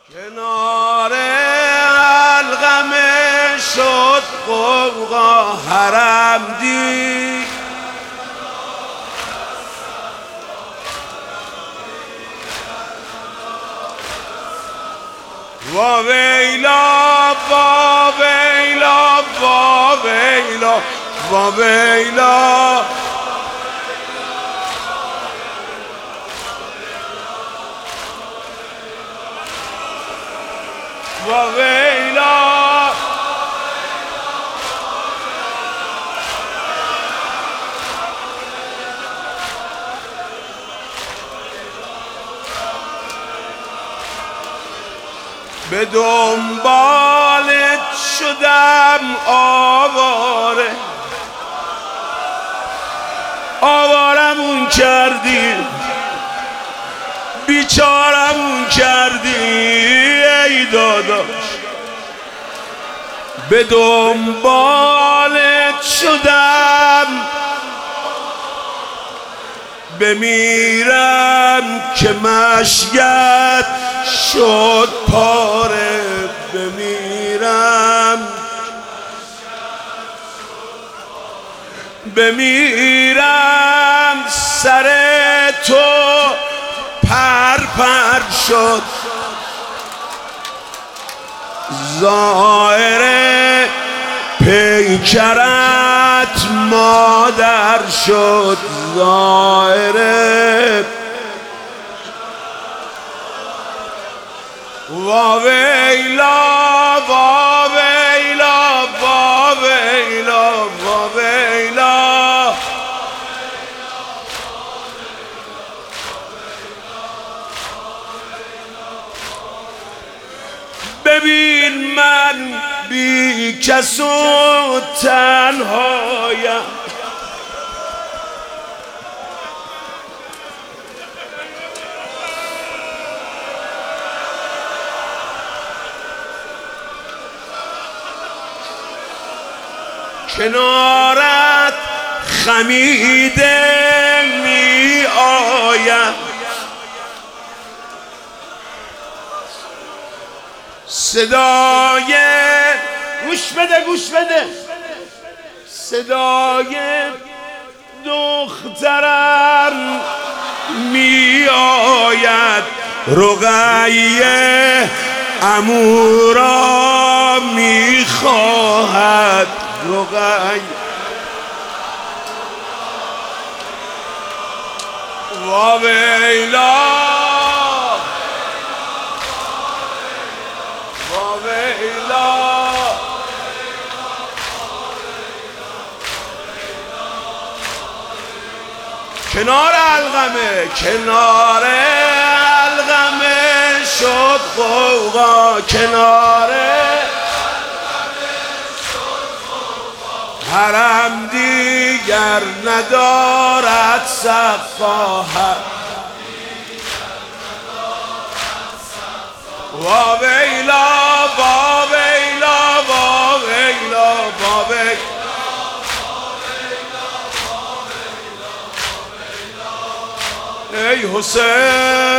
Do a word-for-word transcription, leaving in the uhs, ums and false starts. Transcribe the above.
کنار القمه شد غوغا حرم دید وا ویلا وا ویلا وا ویلا وا ویلا وا ویلا به دنبالت شدم آواره آوارمون کردی بیچارمون کردی ای داداش به دنبالت شدم بمیرم که مشیت شد پاره بمیرم بمیرم سر تو پر پر شد ظاهر پیکرت مادر شد ظاهر وا ویلا وا ویلا وا ویلا وا ویلا ببین من بی کس و تنهایم کنارت خمیده می آیم صدای گوش بده گوش بده صدای دخترم می آید رقیه عمو را می خواهد رقیه وا ویلا وا ویلا کنار القمه کنار القمه شد غوغا کنار حرم دیگر ندارد سقا وا ویلا وا ویلا وا ویلا وا ویلا ای حسین